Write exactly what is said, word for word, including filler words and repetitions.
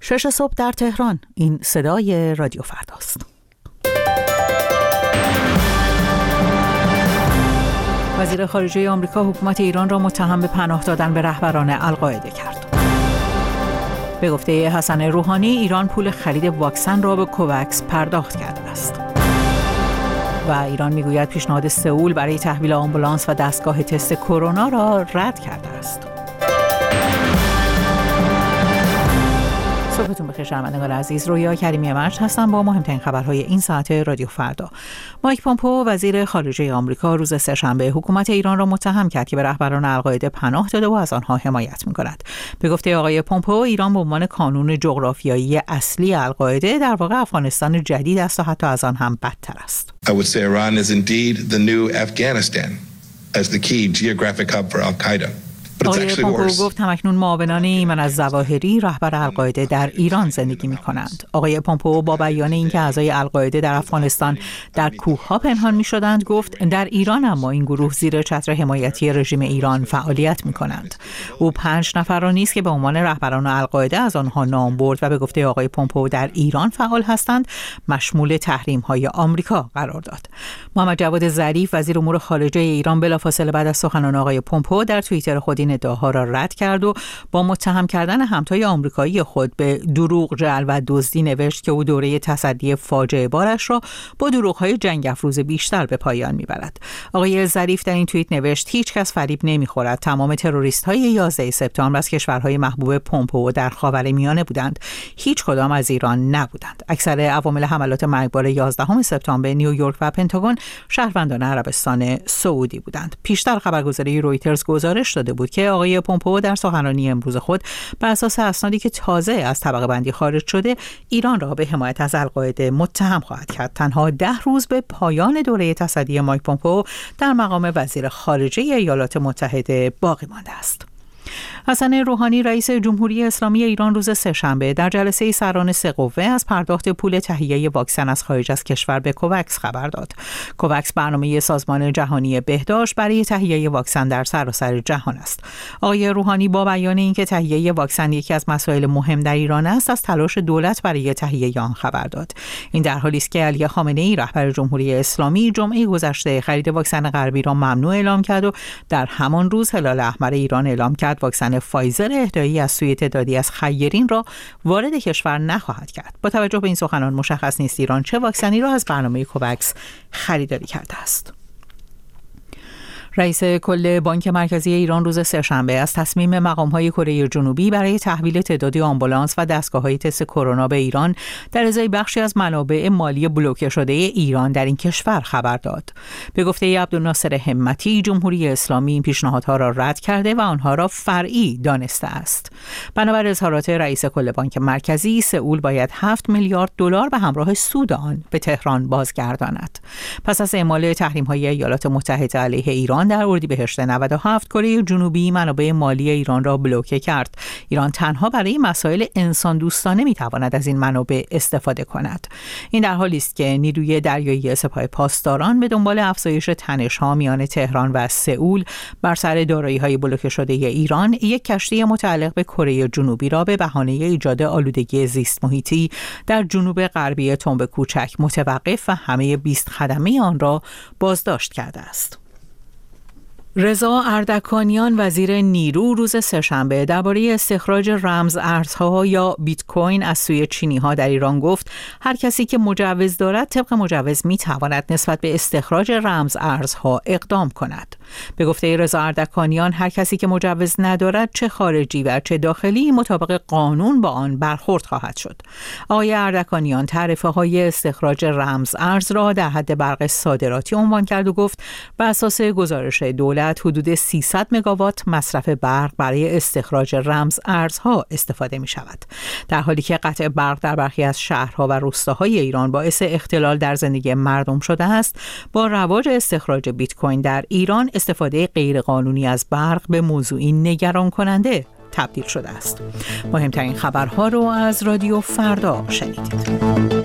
شش صبح در تهران. این صدای رادیو فرداست. وزیر خارجه آمریکا حکومت ایران را متهم به پناه دادن به رهبران القاعده کرد. به گفته حسن روحانی ایران پول خرید واکسن را به کوواکس پرداخت کرده است. و ایران میگوید پیشنهاد سئول برای تحویل آمبولانس و دستگاه تست کرونا را رد کرده است. صبحتون بخیر شنوندگان عزیز، رویا کریمی مرج هستم با مهمترین خبرهای این ساعت رادیو فردا. مایک پومپئو وزیر خارجه آمریکا روز سه‌شنبه حکومت ایران را متهم کرد که به رهبران القاعده پناه داده و از آنها حمایت می‌کند. به گفته آقای پومپئو ایران به عنوان کانون جغرافیایی اصلی القاعده در واقع افغانستان جدید است و حتی از آن هم بدتر است. I would say Iran is indeed the new Afghanistan as the key geographic hub for Al-Qaeda. آقای پومپئو گفت همکنون معاونان ایمن الظواهری رهبر القاعده در ایران زندگی می کنند. آقای پومپئو با بیان اینکه اعضای القاعده در افغانستان در کوه‌ها پنهان می شدند گفت در ایران اما این گروه زیر چتر حمایتی رژیم ایران فعالیت می کنند. او پنج نفر را نیز که به عنوان رهبران القاعده از آنها نام برد و به گفته آقای پومپئو در ایران فعال هستند مشمول تحریم های آمریکا قرار داد. محمد جواد ظریف وزیر امور خارجه ایران بلافاصله بعد از سخنان آقای پومپئو در توییتر خود این ادعاها را رد کرد و با متهم کردن همتای آمریکایی خود به دروغ، جعل و دزدی نوشت که او دوره تصدی فاجعه بارش را با دروغ‌های جنگ افروز بیشتر به پایان میبرد. آقای ظریف در این توییت نوشت هیچ کس فریب نمیخورد. تمام تروریست‌های یازده سپتامبر از کشورهای محبوب پومپئو در خاورمیانه بودند. هیچ کدام از ایران نبودند. اکثر عوامل حملات مرگبار یازدهم سپتامبر نیویورک و پنتاگون شهروندان عربستان سعودی بودند. پیشتر خبرگزاری رویترز گزارش داده بود که آقای پومپئو در سخنرانی امروز خود بر اساس اسنادی که تازه از طبقه بندی خارج شده ایران را به حمایت از القاعده متهم خواهد کرد. تنها ده روز به پایان دوره تصدی مایک پومپئو در مقام وزیر خارجه ایالات متحده باقی مانده است. حسن روحانی رئیس جمهوری اسلامی ایران روز سه‌شنبه در جلسه سران سه قوه از پرداخت پول تهیه واکسن از خارج از کشور به کوواکس خبر داد. کوواکس برنامه سازمان جهانی بهداشت برای تهیه واکسن در سراسر جهان است. آقای روحانی با بیان اینکه تهیه واکسن یکی از مسائل مهم در ایران است، از تلاش دولت برای تهیه آن خبر داد. این در حالی است که علی خامنه‌ای رهبر جمهوری اسلامی جمعه گذشته خرید واکسن غربی را ممنوع اعلام کرد و در همان روز هلال احمر ایران اعلام کرد واکسن فایزر اهدایی از سوی تعدادی از خیرین را وارد کشور نخواهد کرد. با توجه به این سخنان مشخص نیست ایران چه واکسنی را از برنامه کوواکس خریداری کرده است. رئیس کل بانک مرکزی ایران روز سه‌شنبه از تصمیم مقام‌های کره جنوبی برای تحویل تعدادی آمبولانس و دستگاه‌های تست کرونا به ایران در ازای بخشی از منابع مالی بلوکه شده ایران در این کشور خبر داد. به گفته عبدالناصر همتی جمهوری اسلامی این پیشنهادها را رد کرده و آنها را فرعی دانسته است. بنابر اظهارات رئیس کل بانک مرکزی سئول باید هفت میلیارد دلار به همراه سود آن به تهران بازگرداند. پس از اعمال تحریم‌های ایالات متحده علیه ایران در اردیبهشت نود و هفت کره جنوبی منابع مالی ایران را بلوکه کرد. ایران تنها برای مسائل انسان دوستانه میتواند از این منابع استفاده کند. این در حالی است که نیروی دریایی سپاه پاسداران به دنبال افزایش تنش‌ها میان تهران و سئول بر سر دارایی‌های بلوکه شده ایران یک کشتی متعلق به کره جنوبی را به بهانه ایجاد آلودگی زیست محیطی در جنوب غربی تنب کوچک متوقف و همه بیست خدمه آن را بازداشت کرده است. رضا اردکانیان وزیر نیرو روز سه‌شنبه درباره استخراج رمز ارزها یا بیت کوین از سوی چینی‌ها در ایران گفت هر کسی که مجوز دارد طبق مجوز می‌تواند نسبت به استخراج رمز ارزها اقدام کند. به گفته رضا اردکانیان هر کسی که مجوز ندارد چه خارجی و چه داخلی مطابق قانون با آن برخورد خواهد شد. آقای اردکانیان تعرفه‌های استخراج رمز ارز را در حد برق صادراتی عنوان کرد و گفت بر اساس گزارش دولت حدود سیصد مگاوات مصرف برق برای استخراج رمز ارزها استفاده می شود. در حالی که قطع برق در برخی از شهرها و روستاهای ایران باعث اختلال در زندگی مردم شده است، با رواج استخراج بیت کوین در ایران استفاده غیرقانونی از برق به موضوعی نگران کننده تبدیل شده است. مهمترین خبرها رو از رادیو فردا شنیدید.